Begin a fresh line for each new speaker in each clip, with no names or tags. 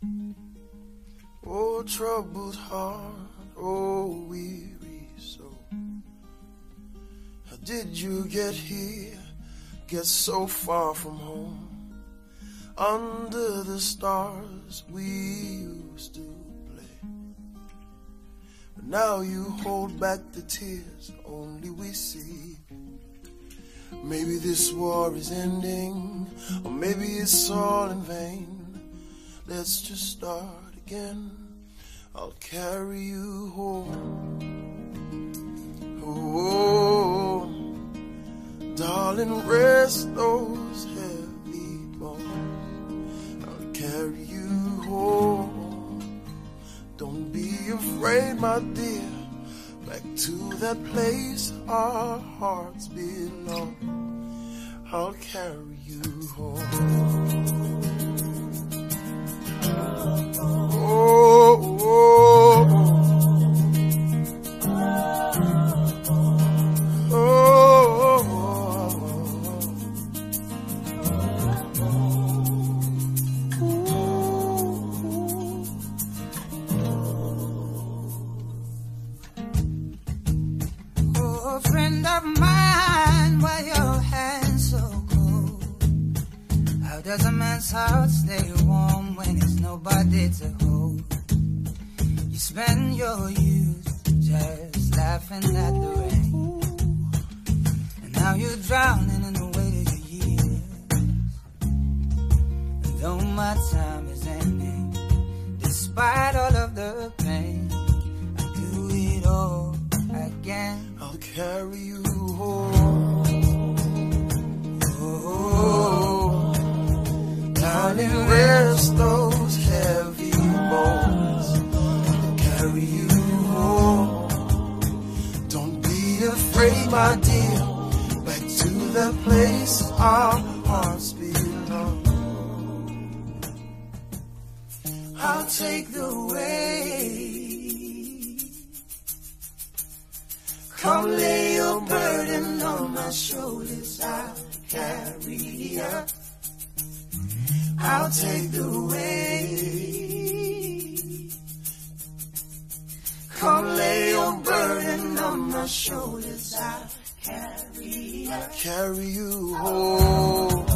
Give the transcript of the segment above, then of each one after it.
Oh, troubled heart, oh, weary soul. How did you get here, get so far from home? Under the stars we used to play, but now you hold back the tears only we see. Maybe this war is ending, or maybe it's all in vain. Let's just start again. I'll carry you home. Oh, darling, rest those heavy bones. I'll carry you home. Don't be afraid, my dear. Back to that place our hearts belong. I'll carry you home. Oh, oh,
a friend of mine, why your hands so cold? How does a man's heart stay warm when there's nobody to hold? You spend your youth just laughing at the rain, and now you're drowning in the weight of your years. And though my time is ending, despite all of the pain, I'll do it all again.
I'll carry you home. Oh, darling, rest those heavy bones. I'll carry you home. Don't be afraid, my dear. Back to the place our hearts belong. I'll take the way. Come lay your burden on my shoulders, I'll carry you. I'll take the weight. Come lay your burden on my shoulders, I'll carry you. I'll carry you home.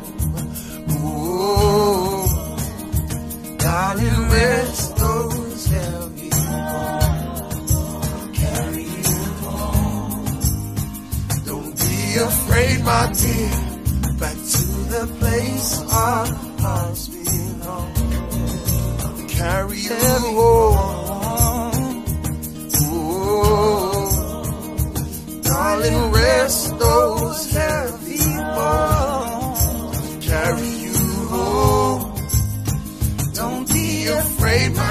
Oh, darling, rest those heavy bones. I'll carry you. Be afraid, my dear. Back to the place our hearts belong. I'll carry you home. Oh, darling, rest those heavy bones. I'll carry you home. Don't be afraid, my